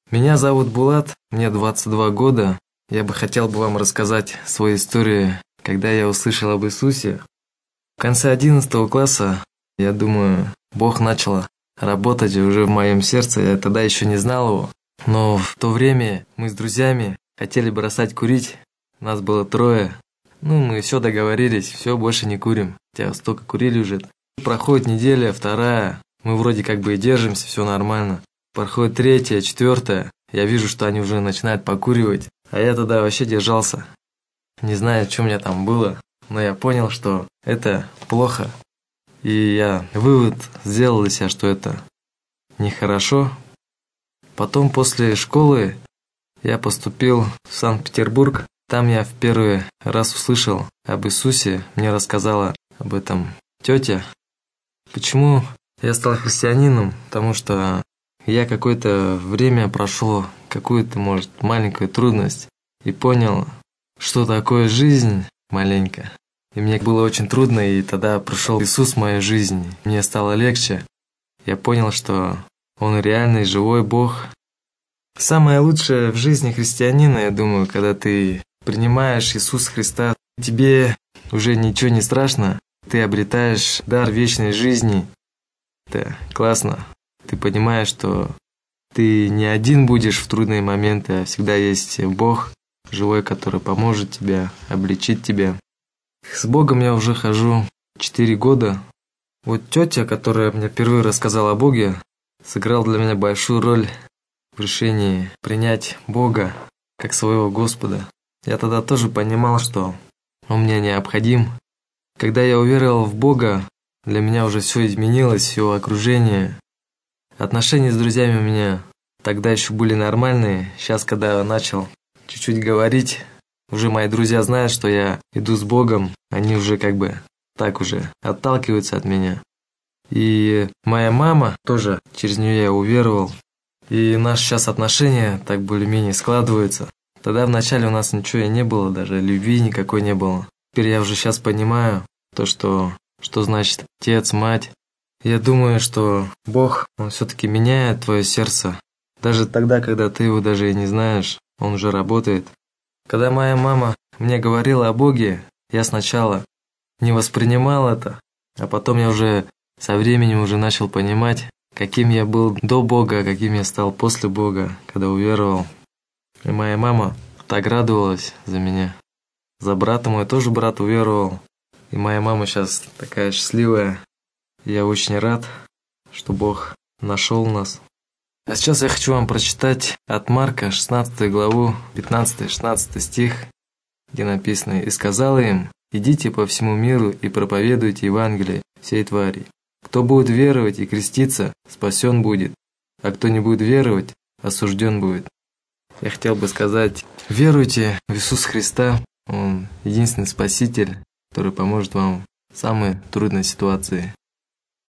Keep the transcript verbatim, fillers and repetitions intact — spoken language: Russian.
Меня зовут Булат, мне двадцать два года. Я бы хотел бы вам рассказать свою историю, когда я услышал об Иисусе. В конце одиннадцатого класса, я думаю, Бог начал работать уже в моем сердце. Я тогда еще не знал его. Но в то время мы с друзьями хотели бросать курить. Нас было трое. Ну, мы все договорились, все, больше не курим. Хотя столько курили уже. Проходит неделя, вторая. Мы вроде как бы и держимся, все нормально. Проходит третья, четвертая. Я вижу, что они уже начинают покуривать. А я тогда вообще держался. Не знаю, что у меня там было. Но я понял, что это плохо. И я вывод сделал для себя, что это нехорошо. Потом после школы я поступил в Санкт-Петербург. Там я в первый раз услышал об Иисусе. Мне рассказала об этом тетя. Почему я стал христианином? Потому что я какое-то время прошел какую-то, может, маленькую трудность и понял, что такое жизнь маленькая. И мне было очень трудно, и тогда пришел Иисус в мою жизнь. Мне стало легче. Я понял, что Он реальный, живой Бог. Самое лучшее в жизни христианина, я думаю, когда ты принимаешь Иисуса Христа, тебе уже ничего не страшно, ты обретаешь дар вечной жизни. Это классно. Ты понимаешь, что ты не один будешь в трудные моменты, а всегда есть Бог живой, который поможет тебе, обличит тебя. С Богом я уже хожу четыре года. Вот тетя, которая мне впервые рассказала о Боге, сыграла для меня большую роль в решении принять Бога как своего Господа. Я тогда тоже понимал, что Он мне необходим. Когда я уверовал в Бога, для меня уже все изменилось, все окружение. Отношения с друзьями у меня тогда еще были нормальные. Сейчас, когда я начал чуть-чуть говорить, уже мои друзья знают, что я иду с Богом. Они уже как бы так уже отталкиваются от меня. И моя мама тоже, через нее я уверовал. И наши сейчас отношения так более-менее складываются. Тогда вначале у нас ничего и не было, даже любви никакой не было. Теперь я уже сейчас понимаю то, что, что значит отец, мать. Я думаю, что Бог, Он все-таки меняет твое сердце. Даже тогда, когда ты его даже и не знаешь, Он уже работает. Когда моя мама мне говорила о Боге, я сначала не воспринимал это, а потом я уже со временем уже начал понимать, каким я был до Бога, каким я стал после Бога, когда уверовал. И моя мама так радовалась за меня. За брата мой тоже брат уверовал. И моя мама сейчас такая счастливая. Я очень рад, что Бог нашел нас. А сейчас я хочу вам прочитать от Марка, шестнадцатую главу, пятнадцатый-шестнадцатый стих, где написано: «И сказала им: идите по всему миру и проповедуйте Евангелие всей твари. Кто будет веровать и креститься, спасен будет, а кто не будет веровать, осужден будет». Я хотел бы сказать, веруйте в Иисуса Христа. Он единственный Спаситель, который поможет вам в самой трудной ситуации.